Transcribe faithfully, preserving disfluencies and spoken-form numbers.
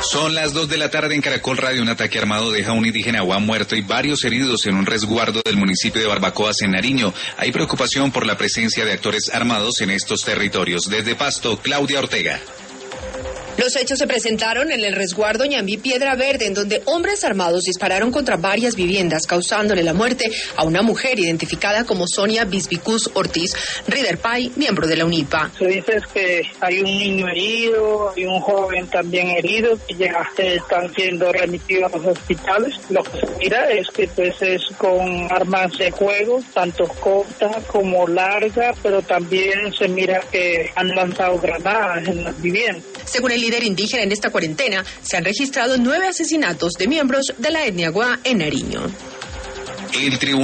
Son las dos de la tarde en Caracol Radio. Un ataque armado deja a un indígena Guá muerto y varios heridos en un resguardo del municipio de Barbacoas, en Nariño. Hay preocupación por la presencia de actores armados en estos territorios. Desde Pasto, Claudia Ortega. Los hechos se presentaron en el resguardo Ñambí Piedra Verde, en donde hombres armados dispararon contra varias viviendas, causándole la muerte a una mujer identificada como Sonia Bisbicus Ortiz Riderpay, miembro de la UNIPA. Se dice que hay un niño herido, hay un joven también herido, que ya están siendo remitidos a los hospitales. Lo que se mira es que pues es con armas de fuego, tanto cortas como largas, pero también se mira que han lanzado granadas en las viviendas. Según el líder indígena, en esta cuarentena se han registrado nueve asesinatos de miembros de la etnia Guá en Nariño. El tribunal